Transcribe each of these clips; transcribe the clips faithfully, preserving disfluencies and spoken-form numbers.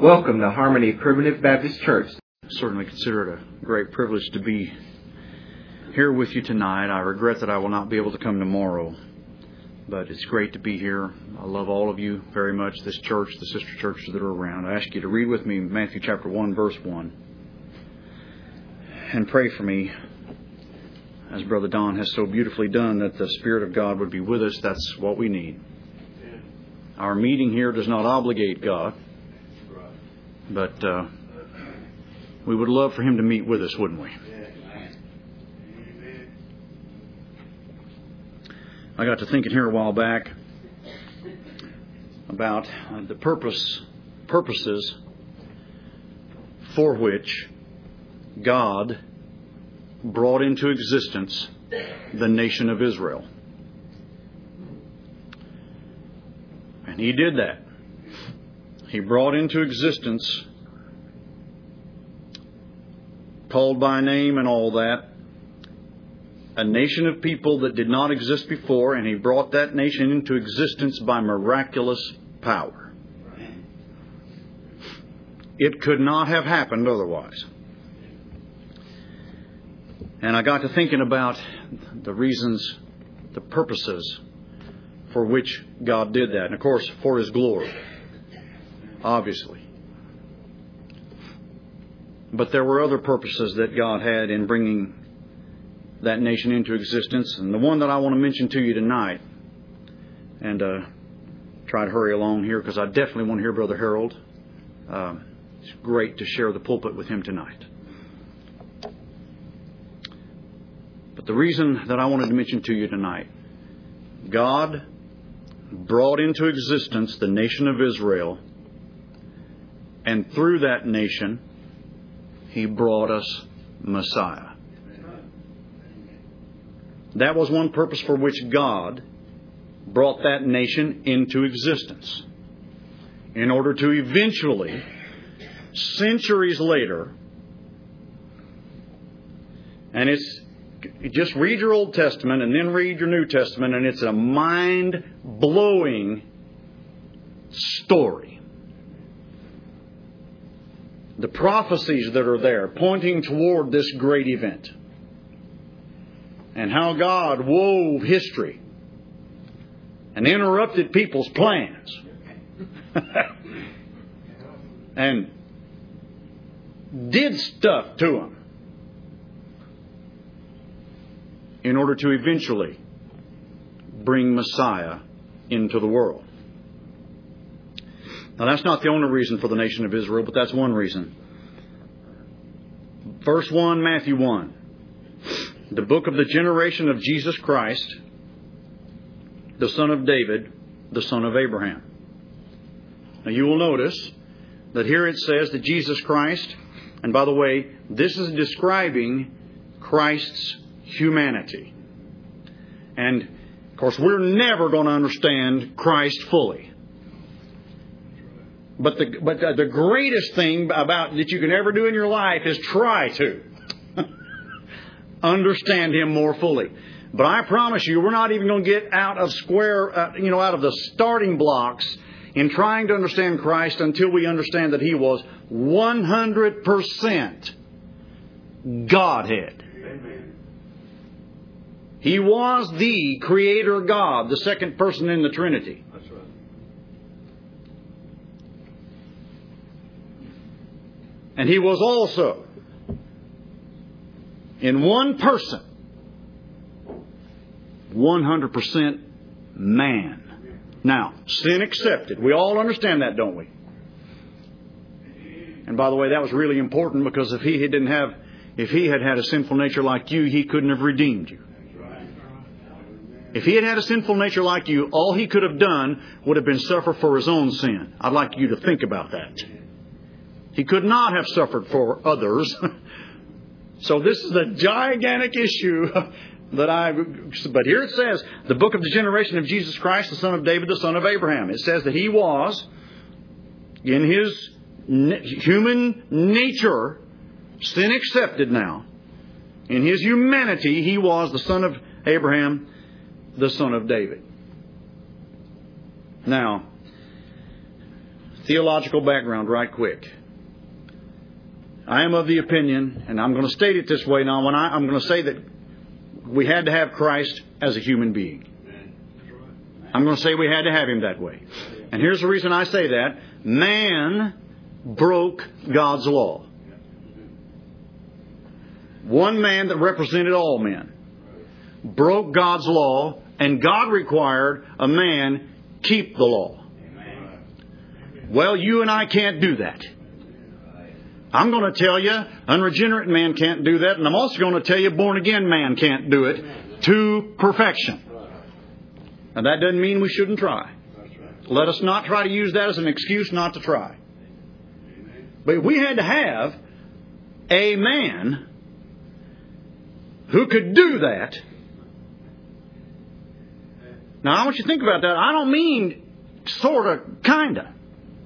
Welcome to Harmony Primitive Baptist Church. I certainly consider it a great privilege to be here with you tonight. I regret that I will not be able to come tomorrow, but it's great to be here. I love all of you very much, this church, the sister churches that are around. I ask you to read with me Matthew chapter one, verse one, and pray for me, as Brother Don has so beautifully done, that the Spirit of God would be with us. That's what we need. Our meeting here does not obligate God, but uh, we would love for Him to meet with us, wouldn't we? I got to thinking here a while back about the purpose, purposes for which God brought into existence the nation of Israel. And He did that. He brought into existence, called by name and all that, a nation of people that did not exist before, and He brought that nation into existence by miraculous power. It could not have happened otherwise. And I got to thinking about the reasons, the purposes for which God did that. And of course, for His glory. Obviously. But there were other purposes that God had in bringing that nation into existence. And the one that I want to mention to you tonight, and uh, try to hurry along here because I definitely want to hear Brother Harold. Uh, it's great to share the pulpit with him tonight. But the reason that I wanted to mention to you tonight, God brought into existence the nation of Israel, and through that nation, He brought us Messiah. That was one purpose for which God brought that nation into existence. In order to eventually, centuries later, and it's, just read your Old Testament and then read your New Testament, and it's a mind-blowing story. The prophecies that are there pointing toward this great event. And how God wove history and interrupted people's plans. And did stuff to them in order to eventually bring Messiah into the world. Now, that's not the only reason for the nation of Israel, but that's one reason. Verse one, Matthew one. The book of the generation of Jesus Christ, the son of David, the son of Abraham. Now, you will notice that here it says that Jesus Christ, and by the way, this is describing Christ's humanity. And, of course, we're never going to understand Christ fully. But the but the greatest thing about that you can ever do in your life is try to understand Him more fully. But I promise you, we're not even going to get out of square, uh, you know, out of the starting blocks in trying to understand Christ until we understand that He was one hundred percent Godhead. Amen. He was the Creator God, the second person in the Trinity. That's right. And He was also, in one person, one hundred percent man. Now, sin accepted. We all understand that, don't we? And by the way, that was really important, because if He didn't have, if He had had a sinful nature like you, He couldn't have redeemed you. If He had had a sinful nature like you, all He could have done would have been suffer for His own sin. I'd like you to think about that. He could not have suffered for others. So this is a gigantic issue that I... But here it says, the book of the generation of Jesus Christ, the son of David, the son of Abraham. It says that He was, in His human nature, sin accepted now, in His humanity, He was the son of Abraham, the son of David. Now, theological background right quick. I am of the opinion, and I'm going to state it this way now, when I, I'm going to say that we had to have Christ as a human being. I'm going to say we had to have Him that way. And here's the reason I say that. Man broke God's law. One man that represented all men broke God's law, and God required a man keep the law. Well, you and I can't do that. I'm going to tell you, unregenerate man can't do that, and I'm also going to tell you, born-again man can't do it to perfection. And that doesn't mean we shouldn't try. Let us not try to use that as an excuse not to try. But we had to have a man who could do that. Now, I want you to think about that. I don't mean sort of, kind of.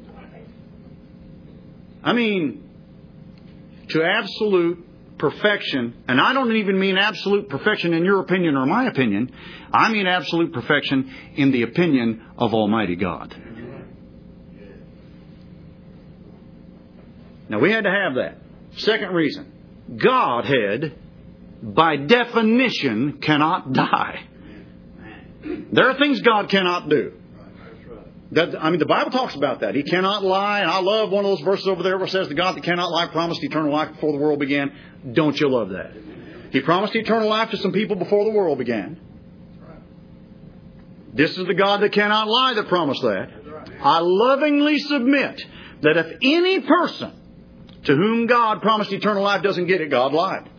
I mean to absolute perfection. And I don't even mean absolute perfection in your opinion or my opinion. I mean absolute perfection in the opinion of Almighty God. Now, we had to have that. Second reason. Godhead, by definition, cannot die. There are things God cannot do. That, I mean, the Bible talks about that. He cannot lie. And I love one of those verses over there where it says, the God that cannot lie promised eternal life before the world began. Don't you love that? He promised eternal life to some people before the world began. This is the God that cannot lie that promised that. I lovingly submit that if any person to whom God promised eternal life doesn't get it, God lied.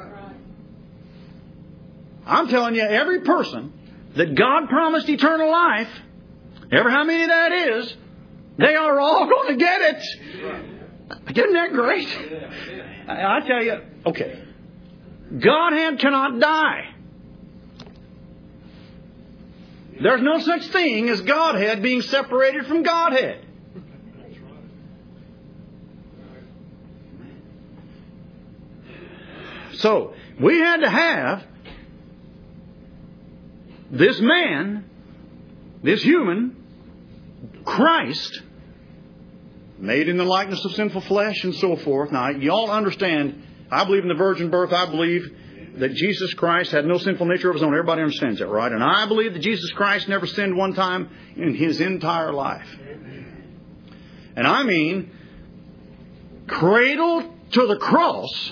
I'm telling you, every person that God promised eternal life, ever how many that is, they are all going to get it. Isn't that great? I tell you, okay, Godhead cannot die. There's no such thing as Godhead being separated from Godhead. So, we had to have this man, this human, Christ, made in the likeness of sinful flesh and so forth. Now, you all understand, I believe in the virgin birth. I believe that Jesus Christ had no sinful nature of His own. Everybody understands that, right? And I believe that Jesus Christ never sinned one time in His entire life. And I mean, cradle to the cross,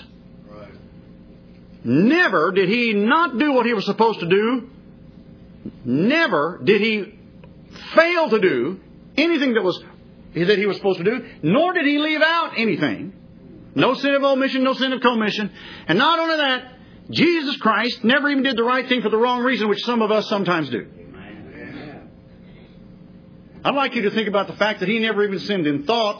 never did He not do what He was supposed to do. Never did He fail to do anything that was that He was supposed to do, nor did He leave out anything. No sin of omission, no sin of commission. And not only that, Jesus Christ never even did the right thing for the wrong reason, which some of us sometimes do. I'd like you to think about the fact that He never even sinned in thought.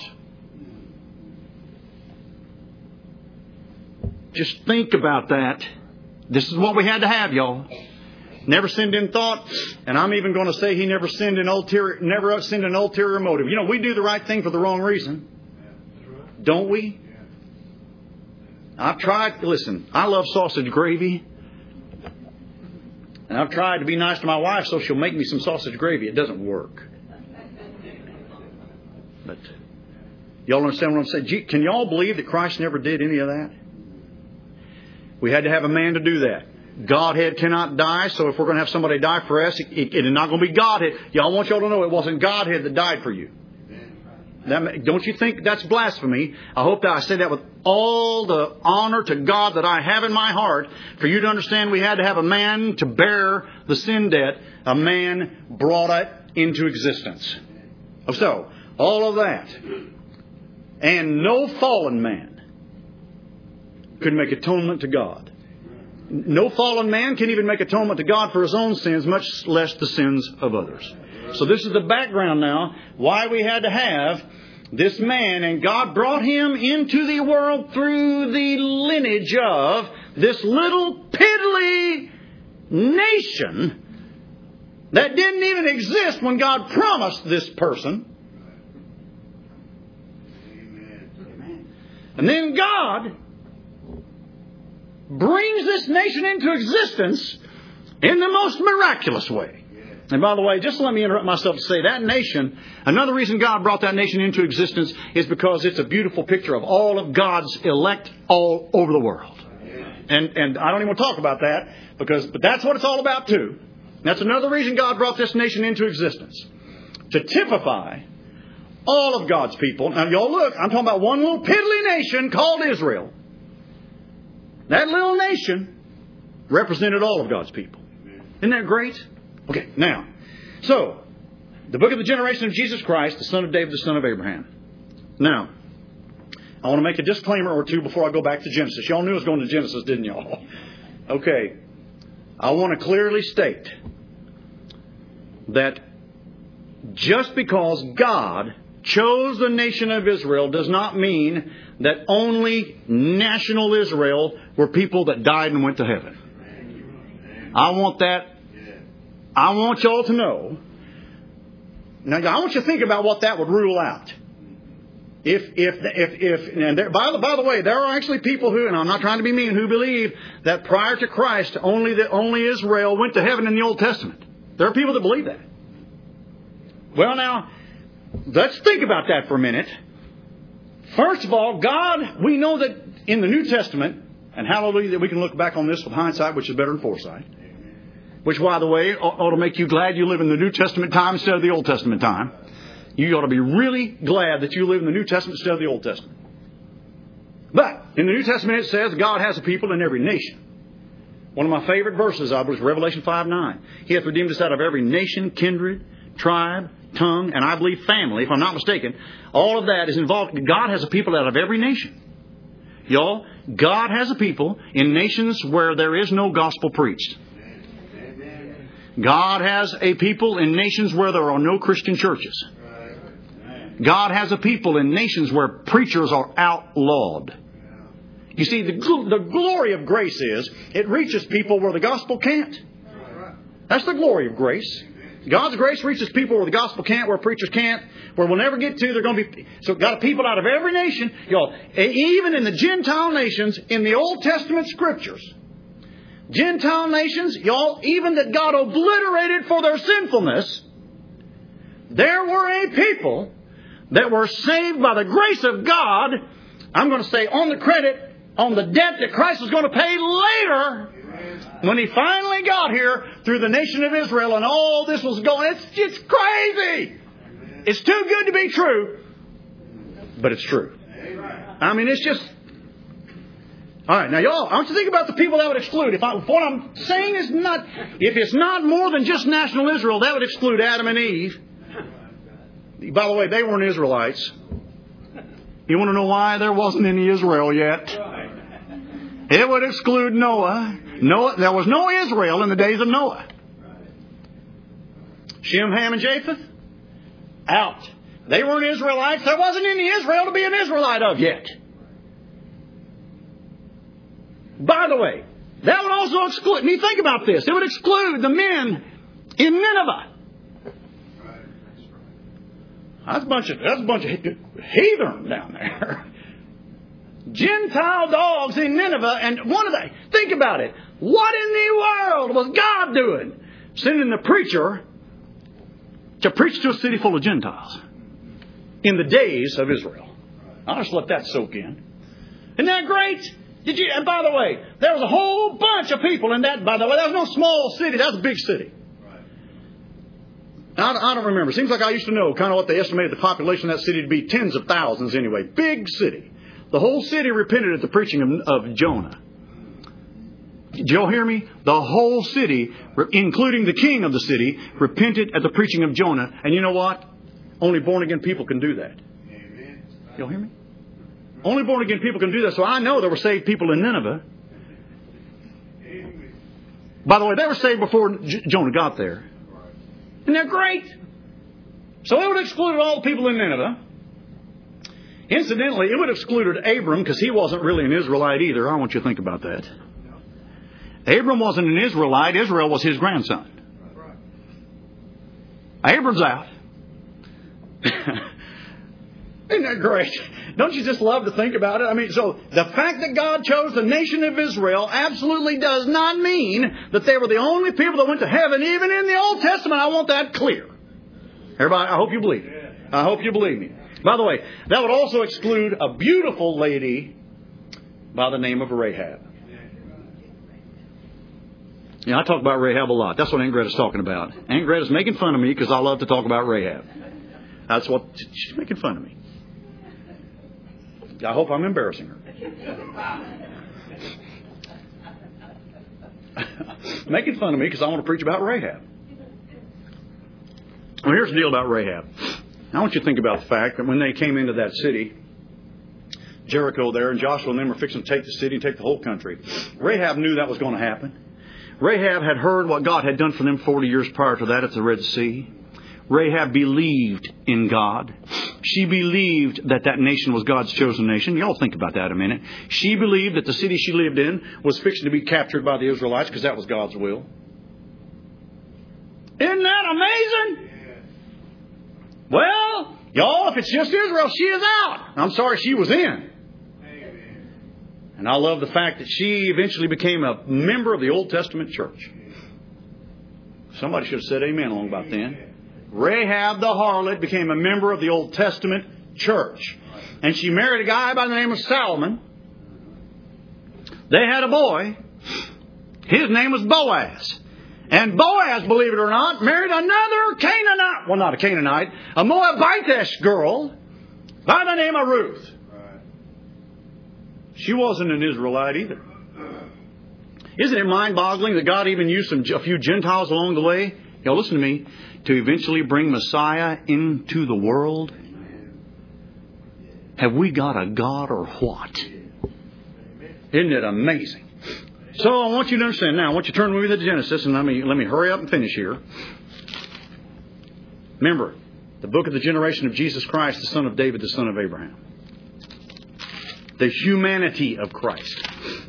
Just think about that. This is what we had to have, y'all. Never sinned in thought, and I'm even going to say He never sinned in ulterior, never sinned in ulterior motive. You know, we do the right thing for the wrong reason, don't we? I've tried. Listen, I love sausage gravy, and I've tried to be nice to my wife so she'll make me some sausage gravy. It doesn't work. But y'all understand what I'm saying? Gee, can y'all believe that Christ never did any of that? We had to have a man to do that. Godhead cannot die, so if we're going to have somebody die for us, it, it, it is not going to be Godhead. Y'all want y'all to know it wasn't Godhead that died for you. That, don't you think that's blasphemy? I hope that I say that with all the honor to God that I have in my heart. For you to understand, we had to have a man to bear the sin debt. A man brought it into existence. So, all of that. And no fallen man could make atonement to God. No fallen man can even make atonement to God for his own sins, much less the sins of others. So this is the background now, why we had to have this man, and God brought him into the world through the lineage of this little piddly nation that didn't even exist when God promised this person. And then God brings this nation into existence in the most miraculous way. And by the way, just let me interrupt myself to say that nation, another reason God brought that nation into existence is because it's a beautiful picture of all of God's elect all over the world. And and I don't even want to talk about that, because but that's what it's all about too. That's another reason God brought this nation into existence. To typify all of God's people. Now y'all look, I'm talking about one little piddly nation called Israel. That little nation represented all of God's people. Isn't that great? Okay, now, so, the book of the generation of Jesus Christ, the son of David, the son of Abraham. Now, I want to make a disclaimer or two before I go back to Genesis. Y'all knew I was going to Genesis, didn't y'all? Okay, I want to clearly state that just because God chose the nation of Israel does not mean that only national Israel were people that died and went to heaven. I want that. I want y'all to know. Now, I want you to think about what that would rule out. If, if, if, if, and there, by the, by the way, there are actually people who, and I'm not trying to be mean, who believe that prior to Christ, only the, only Israel went to heaven in the Old Testament. There are people that believe that. Well, now, let's think about that for a minute. First of all, God, we know that in the New Testament, and hallelujah that we can look back on this with hindsight, which is better than foresight. Which, by the way, ought to make you glad you live in the New Testament time instead of the Old Testament time. You ought to be really glad that you live in the New Testament instead of the Old Testament. But in the New Testament it says God has a people in every nation. One of my favorite verses I believe is Revelation five nine. He hath redeemed us out of every nation, kindred, tribe, tongue, and I believe family, if I'm not mistaken. All of that is involved. God has a people out of every nation. Y'all, God has a people in nations where there is no gospel preached. God has a people in nations where there are no Christian churches. God has a people in nations where preachers are outlawed. You see, the, the glory of grace is it reaches people where the gospel can't. That's the glory of grace. God's grace reaches people where the gospel can't, where preachers can't, where we'll never get to. They're going to be so. Got a people out of every nation, y'all. Even in the Gentile nations, in the Old Testament scriptures. Gentile nations, y'all, even that God obliterated for their sinfulness, there were a people that were saved by the grace of God, I'm going to say on the credit, on the debt that Christ was going to pay later, when He finally got here through the nation of Israel and all this was going, it's, it's crazy. It's too good to be true, but it's true. I mean, it's just... All right, now y'all, I want you to think about the people that would exclude. If, I, if what I'm saying is not, if it's not more than just national Israel, that would exclude Adam and Eve. By the way, they weren't Israelites. You want to know why? There wasn't any Israel yet. It would exclude Noah. Noah. There was no Israel in the days of Noah. Shem, Ham, and Japheth? Out. They weren't Israelites. There wasn't any Israel to be an Israelite of yet. By the way, that would also exclude, I mean, think about this. It would exclude the men in Nineveh. That's a bunch of, that's a bunch of heathen down there. Gentile dogs in Nineveh. And one of the, think about it. What in the world was God doing? Sending the preacher to preach to a city full of Gentiles in the days of Israel. I'll just let that soak in. Isn't that great? Did you? And by the way, there was a whole bunch of people in that. By the way, that was no small city. That was a big city. I, I don't remember. Seems like I used to know kind of what they estimated the population of that city to be. Tens of thousands anyway. Big city. The whole city repented at the preaching of, of Jonah. Did y'all hear me? The whole city, including the king of the city, repented at the preaching of Jonah. And you know what? Only born again people can do that. Amen. Y'all hear me? Only born again people can do that. So I know there were saved people in Nineveh. By the way, they were saved before J- Jonah got there. Isn't that great? So it would have excluded all the people in Nineveh. Incidentally, it would have excluded Abram because he wasn't really an Israelite either. I want you to think about that. Abram wasn't an Israelite. Israel was his grandson. Abram's out. Isn't that great? don't you just love to think about it? I mean, so the fact that God chose the nation of Israel absolutely does not mean that they were the only people that went to heaven, even in the Old Testament. I want that clear. Everybody, I hope you believe me. I hope you believe me. By the way, that would also exclude a beautiful lady by the name of Rahab. Yeah, I talk about Rahab a lot. That's what Aunt Greta's talking about. Aunt Greta's making fun of me because I love to talk about Rahab. That's what she's making fun of me. I hope I'm embarrassing her. Making fun of me because I want to preach about Rahab. Well, here's the deal about Rahab. I want you to think about the fact that when they came into that city, Jericho there, and Joshua and them were fixing to take the city and take the whole country, Rahab knew that was going to happen. Rahab had heard what God had done for them forty years prior to that at the Red Sea. Rahab believed in God. She believed that that nation was God's chosen nation. Y'all think about that a minute. She believed that the city she lived in was fixing to be captured by the Israelites because that was God's will. Isn't that amazing? Well, y'all, if it's just Israel, she is out. I'm sorry, she was in. And I love the fact that she eventually became a member of the Old Testament church. Somebody should have said amen along about then. Rahab the harlot became a member of the Old Testament church. And she married a guy by the name of Salmon. They had a boy. His name was Boaz. And Boaz, believe it or not, married another Canaanite. Well, not a Canaanite. A Moabitish girl by the name of Ruth. She wasn't an Israelite either. Isn't it mind-boggling that God even used some, a few Gentiles along the way? Y'all listen to me. To eventually bring Messiah into the world? Have we got a God or what? Isn't it amazing? So I want you to understand now. I want you to turn with me to Genesis, and let me let me hurry up and finish here. Remember, the book of the generation of Jesus Christ, the son of David, the son of Abraham. The humanity of Christ.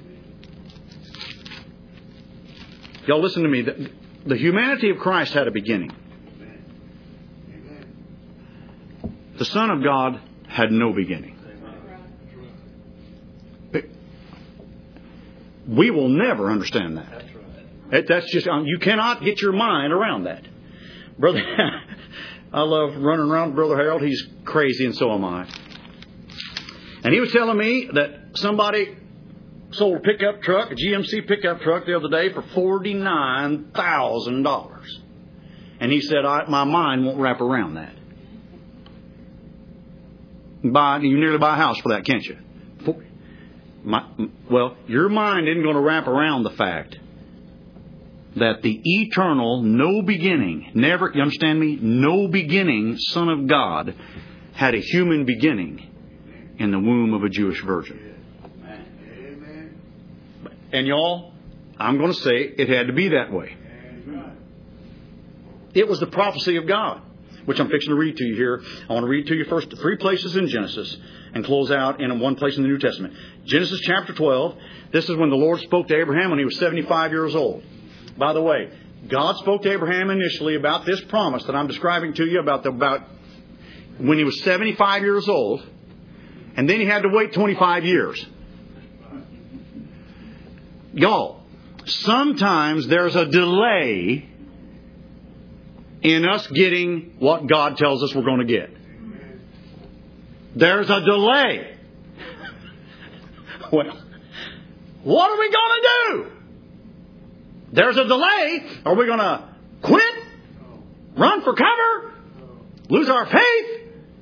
Y'all listen to me. The, the humanity of Christ had a beginning. The Son of God had no beginning. We will never understand that. That's just, you cannot get your mind around that. Brother, I love running around with Brother Harold. He's crazy and so am I. And he was telling me that somebody sold a pickup truck, a G M C pickup truck the other day for forty-nine thousand dollars. And he said, I, my mind won't wrap around that. Buy, you nearly buy a house for that, can't you? For, my, well, your mind isn't going to wrap around the fact that the eternal, no beginning, never, you understand me? No beginning Son of God had a human beginning in the womb of a Jewish virgin. And y'all, I'm going to say it had to be that way. It was the prophecy of God, which I'm fixing to read to you here. I want to read to you first three places in Genesis and close out in one place in the New Testament. Genesis chapter twelve. This is when the Lord spoke to Abraham when he was seventy-five years old. By the way, God spoke to Abraham initially about this promise that I'm describing to you about the, about when he was seventy-five years old. And then he had to wait twenty-five years. Y'all, sometimes there's a delay in us getting what God tells us we're going to get. There's a delay. Well, what are we going to do? There's a delay. Are we going to quit? Run for cover? Lose our faith?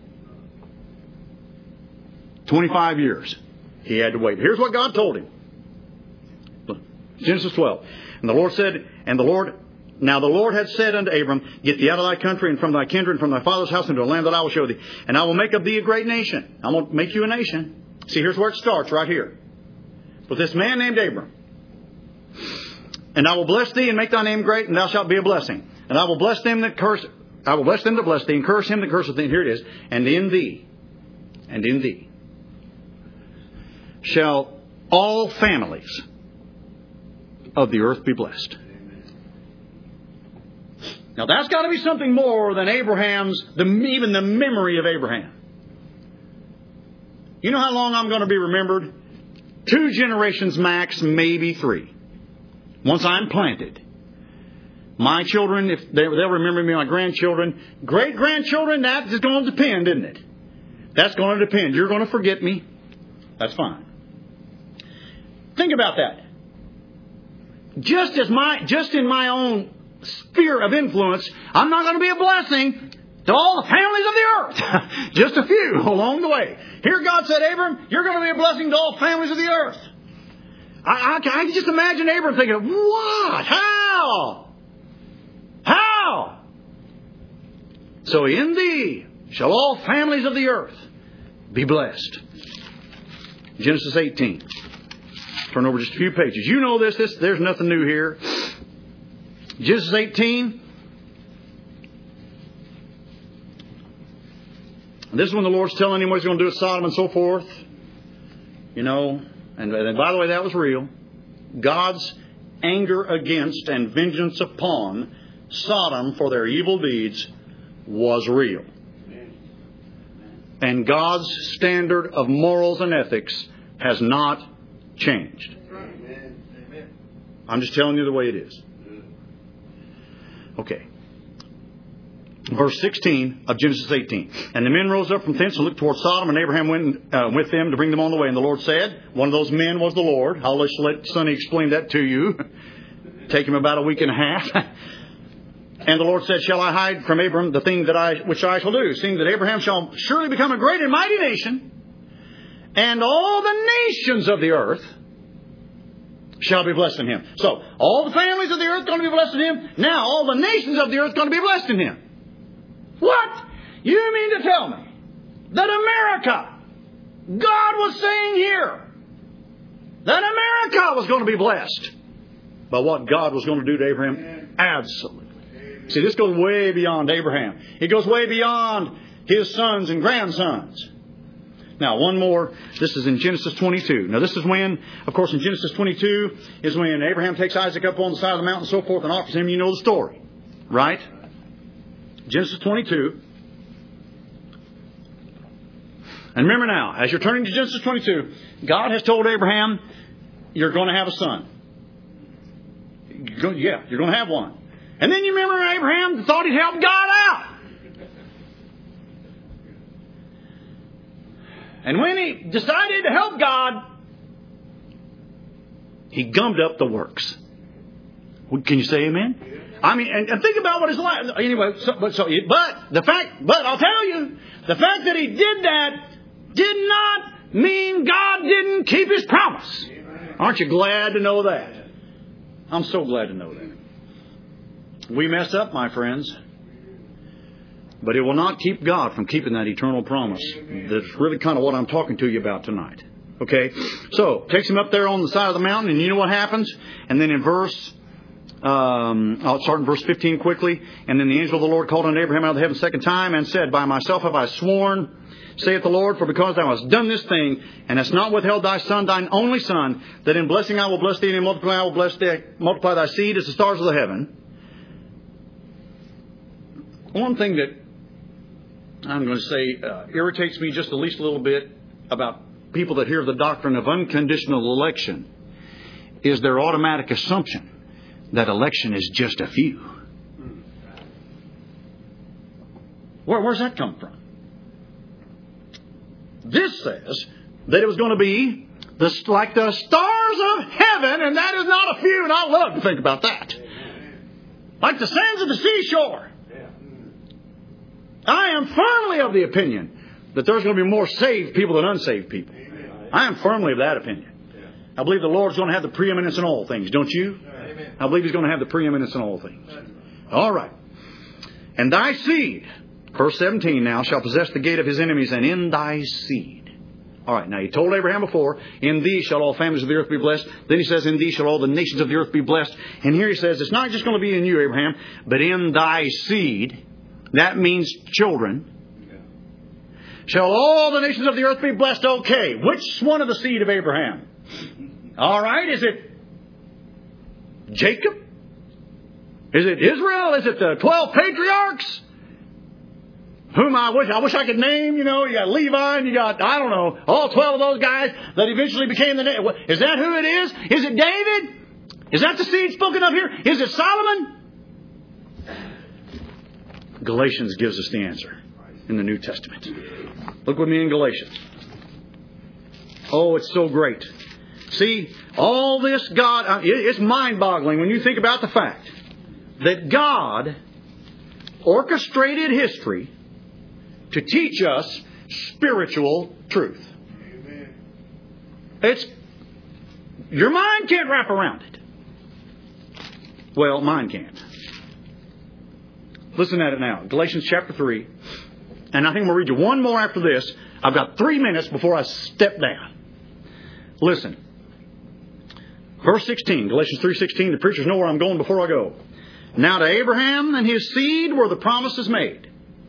twenty-five years. He had to wait. Here's what God told him. Genesis twelve. And the Lord said, and the Lord, now the Lord had said unto Abram, get thee out of thy country and from thy kindred and from thy father's house into a land that I will show thee. And I will make of thee a great nation. I'm going to make you a nation. See, here's where it starts, right here. With this man named Abram. And I will bless thee and make thy name great, and thou shalt be a blessing. And I will bless them that curse, I will bless them that bless thee, and curse him that curseth thee. And here it is. And in thee, and in thee, shall all families of the earth be blessed. Now that's got to be something more than Abraham's, the, even the memory of Abraham. You know how long I'm going to be remembered? Two generations max, maybe three. Once I'm planted. My children, if they, they'll remember me, my grandchildren. Great-grandchildren, that is going to depend, isn't it? That's going to depend. You're going to forget me. That's fine. Think about that. Just as my, just in my own sphere of influence, I'm not going to be a blessing to all the families of the earth. Just a few along the way. Here God said, Abram, you're going to be a blessing to all families of the earth. I, I, I can just imagine Abram thinking, what? How? How? So in thee shall all families of the earth be blessed. Genesis eighteen. Turn over just a few pages. You know this. This there's nothing new here. Genesis eighteen. This is when the Lord's telling him what He's going to do with Sodom and so forth. You know, and, and by the way, that was real. God's anger against and vengeance upon Sodom for their evil deeds was real. And God's standard of morals and ethics has not changed. I'm just telling you the way it is. Okay. Verse sixteen of Genesis eighteen. And the men rose up from thence and looked toward Sodom, and Abraham went uh, with them to bring them on the way. And the Lord said, one of those men was the Lord. I'll let Sonny explain that to you. Take him about a week and a half. And the Lord said, shall I hide from Abram the thing that I which I shall do, seeing that Abraham shall surely become a great and mighty nation, and all the nations of the earth shall be blessed in him. So, all the families of the earth are going to be blessed in him. Now, all the nations of the earth are going to be blessed in him. What? You mean to tell me that America, God was saying here, that America was going to be blessed by what God was going to do to Abraham? Absolutely. See, this goes way beyond Abraham. It goes way beyond his sons and grandsons. Now, one more. This is in Genesis twenty-two. Now, this is when, of course, in Genesis twenty-two is when Abraham takes Isaac up on the side of the mountain and so forth and offers him. You know the story, right? Genesis twenty-two. And remember now, as you're turning to Genesis twenty-two, God has told Abraham, you're going to have a son. Yeah, you're going to have one. And then you remember Abraham thought he'd help God out. And when he decided to help God, he gummed up the works. Can you say amen? I mean, and, and think about what his life. Anyway, so, but, so, but the fact, but I'll tell you, the fact that he did that did not mean God didn't keep His promise. Aren't you glad to know that? I'm so glad to know that. We mess up, my friends. But it will not keep God from keeping that eternal promise. That's really kind of what I'm talking to you about tonight. Okay? So, takes him up there on the side of the mountain, and you know what happens? And then in verse, um, I'll start in verse fifteen quickly. And then the angel of the Lord called unto Abraham out of the heaven a second time, and said, by myself have I sworn, saith the Lord, for because thou hast done this thing, and hast not withheld thy son, thine only son, that in blessing I will bless thee, and in multiplying I will bless thee, multiply thy seed as the stars of the heaven. One thing that I'm going to say uh, irritates me just at least a little bit about people that hear the doctrine of unconditional election is their automatic assumption that election is just a few. Where, where's that come from? This says that it was going to be the, like the stars of heaven, and that is not a few, and I love to think about that. Like the sands of the seashore. I am firmly of the opinion that there's going to be more saved people than unsaved people. I am firmly of that opinion. I believe the Lord's going to have the preeminence in all things, don't you? I believe He's going to have the preeminence in all things. All right. And thy seed, verse seventeen now, shall possess the gate of his enemies, and in thy seed. All right, now He told Abraham before, in thee shall all families of the earth be blessed. Then He says, in thee shall all the nations of the earth be blessed. And here He says, it's not just going to be in you, Abraham, but in thy seed. That means children. Shall all the nations of the earth be blessed? Okay. Which one of the seed of Abraham? All right. Is it Jacob? Is it Israel? Is it the twelve patriarchs? whom I wish I wish I could name. You know, you got Levi and you got, I don't know, all twelve of those guys that eventually became the name. Is that who it is? Is it David? Is that the seed spoken of here? Is it Solomon? Galatians gives us the answer in the New Testament. Look with me in Galatians. Oh, it's so great. See, all this God, it's mind-boggling when you think about the fact that God orchestrated history to teach us spiritual truth. Amen. It's, your mind can't wrap around it. Well, mine can't. Listen at it now. Galatians chapter three. And I think I'm going to read you one more after this. I've got three minutes before I step down. Listen. Verse sixteen. Galatians three sixteen. The preachers know where I'm going before I go. Now to Abraham and his seed were the promises made.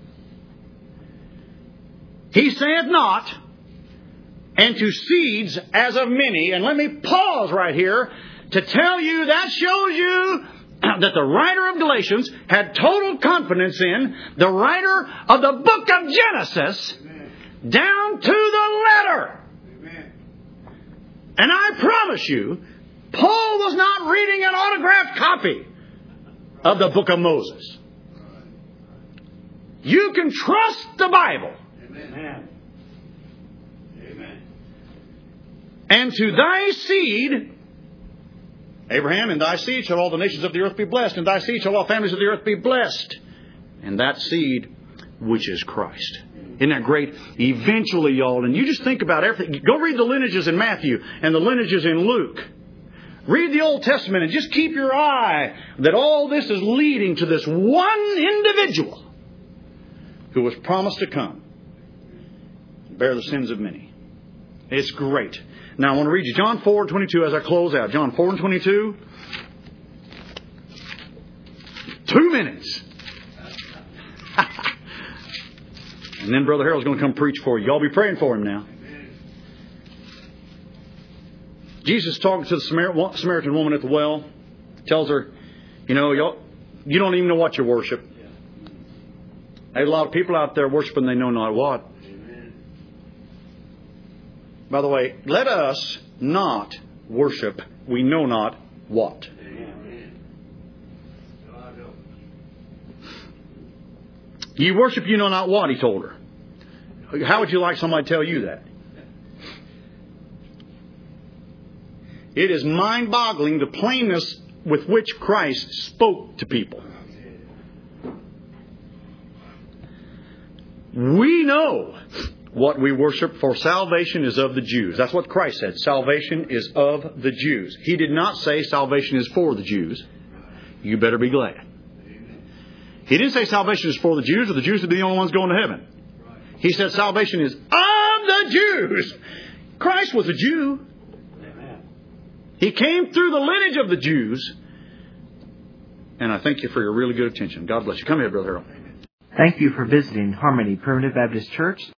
He saith not, and to seeds as of many. And let me pause right here to tell you that shows you that the writer of Galatians had total confidence in the writer of the book of Genesis. Amen. Down to the letter. Amen. And I promise you, Paul was not reading an autographed copy of the book of Moses. You can trust the Bible. Amen. Amen. And to thy seed, Abraham, in thy seed shall all the nations of the earth be blessed. In thy seed shall all families of the earth be blessed. And that seed, which is Christ. Isn't that great? Eventually, y'all, and you just think about everything. Go read the lineages in Matthew and the lineages in Luke. Read the Old Testament and just keep your eye that all this is leading to this one individual who was promised to come and bear the sins of many. It's great. Now I want to read you John four and twenty-two as I close out. John four and twenty-two. Two minutes. And then Brother Harold's going to come preach for you. Y'all be praying for him now. Jesus talking to the Samaritan woman at the well. Tells her, you know, y'all, you don't even know what you worship. There's a lot of people out there worshiping they know not what. By the way, let us not worship we know not what. You worship you know not what, he told her. How would you like somebody to tell you that? It is mind-boggling the plainness with which Christ spoke to people. We know what we worship, for salvation is of the Jews. That's what Christ said. Salvation is of the Jews. He did not say salvation is for the Jews. You better be glad. He didn't say salvation is for the Jews, or the Jews would be the only ones going to heaven. He said salvation is of the Jews. Christ was a Jew. He came through the lineage of the Jews. And I thank you for your really good attention. God bless you. Come here, Brother Harold. Thank you for visiting Harmony Primitive Baptist Church.